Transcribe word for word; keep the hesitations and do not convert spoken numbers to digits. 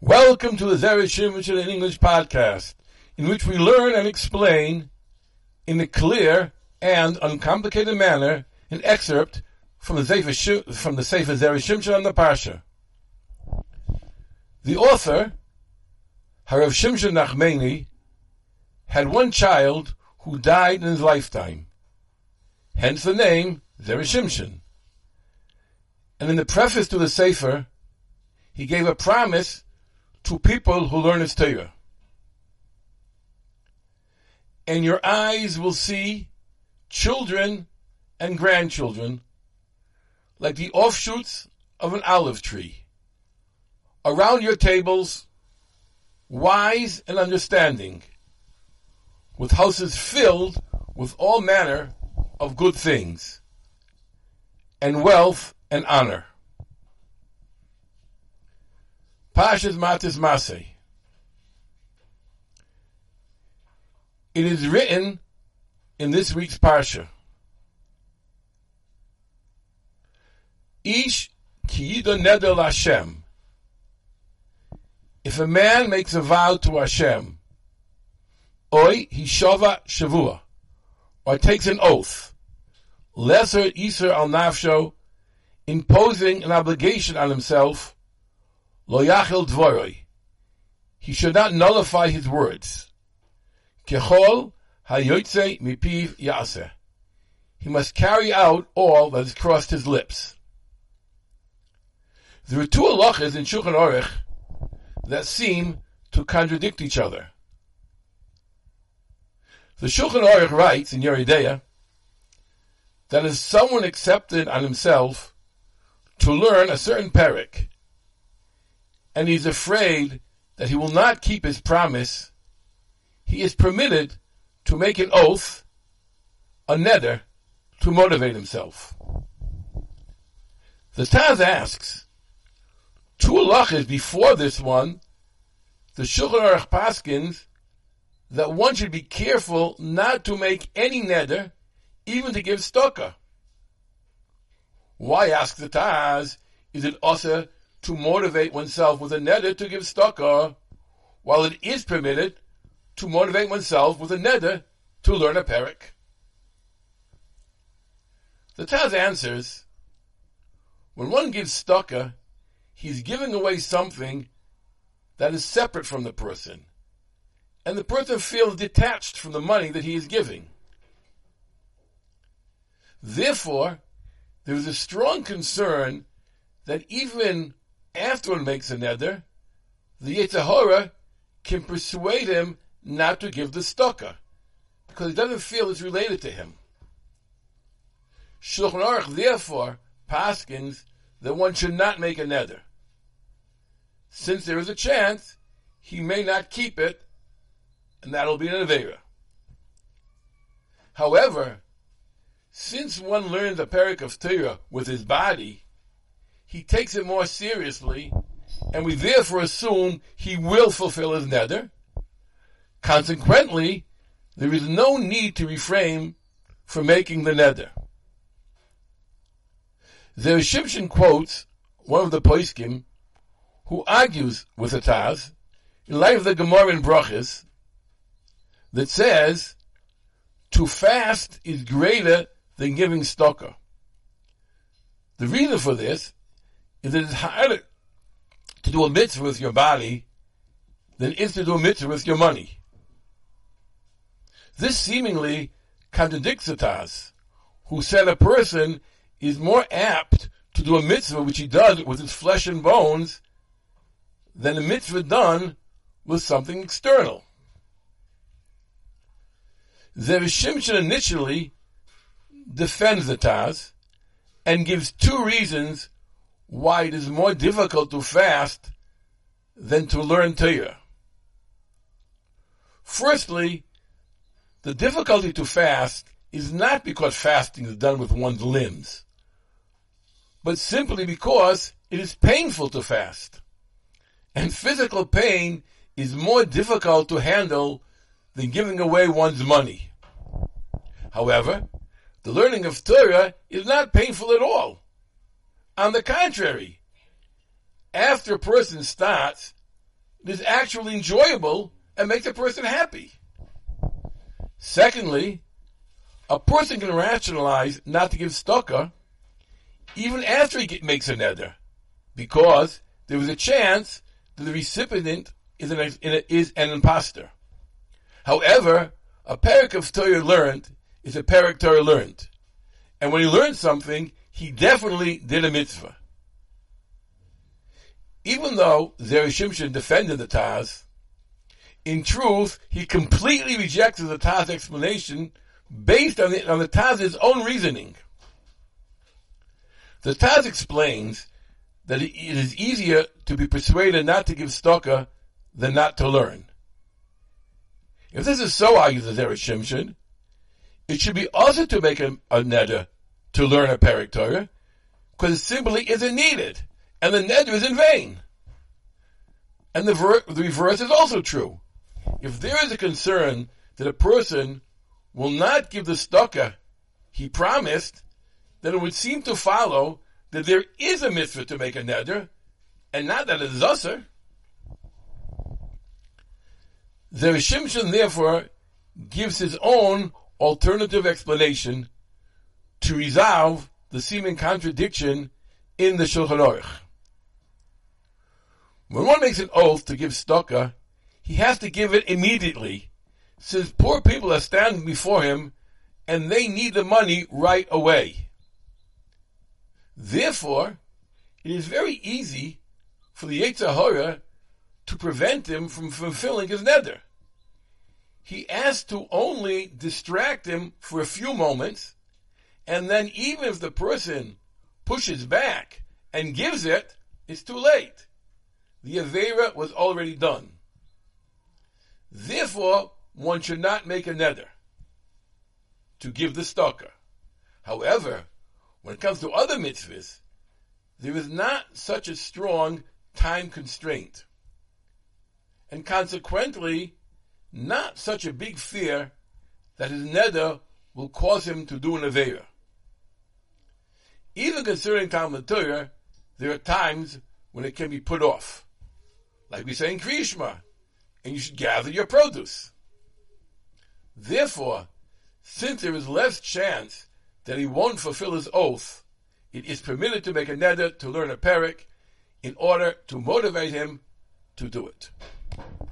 Welcome to the Zera Shimshon in English podcast, in which we learn and explain in a clear and uncomplicated manner an excerpt from the Sefer Sh- from the Sefer Zera Shimshon on the Parsha. The author, Harav Shimshon Nachmani, had one child who died in his lifetime, hence the name Zera Shimshon. And in the preface to the Sefer, he gave a promise to people who learn his Torah. And your eyes will see children and grandchildren like the offshoots of an olive tree around your tables, wise and understanding, with houses filled with all manner of good things, and wealth and honor. Parshas Matis Maseh. It is written in this week's Parsha, Ish ki yido neder l'Hashem. If a man makes a vow to Hashem, Oy hishava shavua, or takes an oath, lesser iser al nafsho, imposing an obligation on himself, Lo yachil dvoroi, he should not nullify his words. Kechol hayotze mipiv yaseh, he must carry out all that has crossed his lips. There are two halachas in Shulchan Aruch that seem to contradict each other. The Shulchan Aruch writes in Yoreh De'ah that if someone accepted on himself to learn a certain perek, and he's afraid that he will not keep his promise, he is permitted to make an oath, a neder, to motivate himself. The Taz asks, two halachas before this one, the Shulchan Aruch paskins that one should be careful not to make any neder, even to give stokah. Why, asks the Taz, is it also to motivate oneself with a neder to give stokah, while it is permitted to motivate oneself with a neder to learn a perek? The Taz answers, when one gives stokah, he's giving away something that is separate from the person, and the person feels detached from the money that he is giving. Therefore, there is a strong concern that even after one makes a neder, the Yetzer Hara can persuade him not to give the stokah, because he doesn't feel it's related to him. Shulchan Aruch therefore paskins that one should not make a neder, since there is a chance he may not keep it, and that'll be an aveira. However, since one learns a perek of Torah with his body, he takes it more seriously, and we therefore assume he will fulfill his neder. Consequently, there is no need to refrain from making the neder. Zera Shimshon quotes one of the poskim who argues with the Taz in light of the Gemara in Brachos that says, to fast is greater than giving stokah. The reason for this is that it's harder to do a mitzvah with your body than it is to do a mitzvah with your money. This seemingly contradicts the Taz, who said a person is more apt to do a mitzvah which he does with his flesh and bones than a mitzvah done with something external. Zera Shimshon initially defends the Taz and gives two reasons why it is more difficult to fast than to learn Torah. Firstly, the difficulty to fast is not because fasting is done with one's limbs, but simply because it is painful to fast. And physical pain is more difficult to handle than giving away one's money. However, the learning of Torah is not painful at all. On the contrary, after a person starts, that is actually enjoyable and makes a person happy. Secondly, a person can rationalize not to give tzedakah even after he get, makes a neder, because there was a chance that the recipient is an, is an imposter. However, a parak of Torah learned is a parak Torah learned. And when he learned something, he definitely did a mitzvah. Even though Zera Shimshon defended the Taz, in truth, he completely rejected the Taz explanation based on the, on the Taz's own reasoning. The Taz explains that it is easier to be persuaded not to give tzedakah than not to learn. If this is so, argues the Zera Shimshon, it should be also to make a, a neder to learn a parak Torah, because it simply isn't needed, and the neder is in vain. And the, ver- the reverse is also true. If there is a concern that a person will not give the tzedakah he promised, then it would seem to follow that there is a mitzvah to make a neder, and not that it is usher. Zera Shimshon, therefore, gives his own alternative explanation to resolve the seeming contradiction in the Shulchan Aruch. When one makes an oath to give tzedakah, he has to give it immediately, since poor people are standing before him and they need the money right away. Therefore, it is very easy for the Yetzer Hara to prevent him from fulfilling his neder. He has to only distract him for a few moments, and then even if the person pushes back and gives it, it's too late. The Aveira was already done. Therefore, one should not make a neder to give the tzedakah. However, when it comes to other mitzvahs, there is not such a strong time constraint, and consequently, not such a big fear that his neder will cause him to do an aveira. Even concerning Talmud Torah, there are times when it can be put off, like we say in Kriya Shema, and you should gather your produce. Therefore, since there is less chance that he won't fulfill his oath, it is permitted to make a neder to learn a parak in order to motivate him to do it.